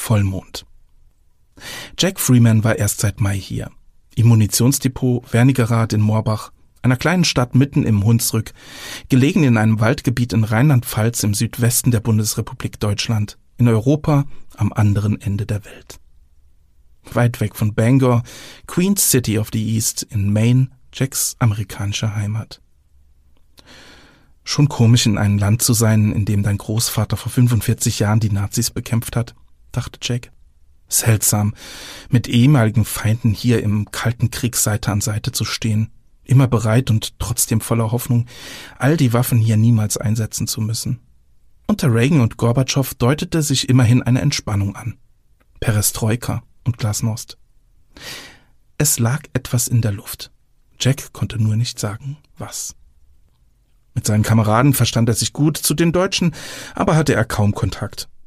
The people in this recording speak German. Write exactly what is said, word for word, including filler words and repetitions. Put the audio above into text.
Vollmond. Jack Freeman war erst seit Mai hier. Im Munitionsdepot Wernigerrath in Morbach, einer kleinen Stadt mitten im Hunsrück, gelegen in einem Waldgebiet in Rheinland-Pfalz im Südwesten der Bundesrepublik Deutschland, in Europa, am anderen Ende der Welt. Weit weg von Bangor, Queen's City of the East in Maine, Jacks amerikanische Heimat. Schon komisch, in einem Land zu sein, in dem dein Großvater vor fünfundvierzig Jahren die Nazis bekämpft hat, dachte Jack. Seltsam, mit ehemaligen Feinden hier im Kalten Krieg Seite an Seite zu stehen, immer bereit und trotzdem voller Hoffnung, all die Waffen hier niemals einsetzen zu müssen. Unter Reagan und Gorbatschow deutete sich immerhin eine Entspannung an. Perestroika und Glasnost. Es lag etwas in der Luft. Jack konnte nur nicht sagen, was. Mit seinen Kameraden verstand er sich gut, zu den Deutschen aber hatte er kaum Kontakt.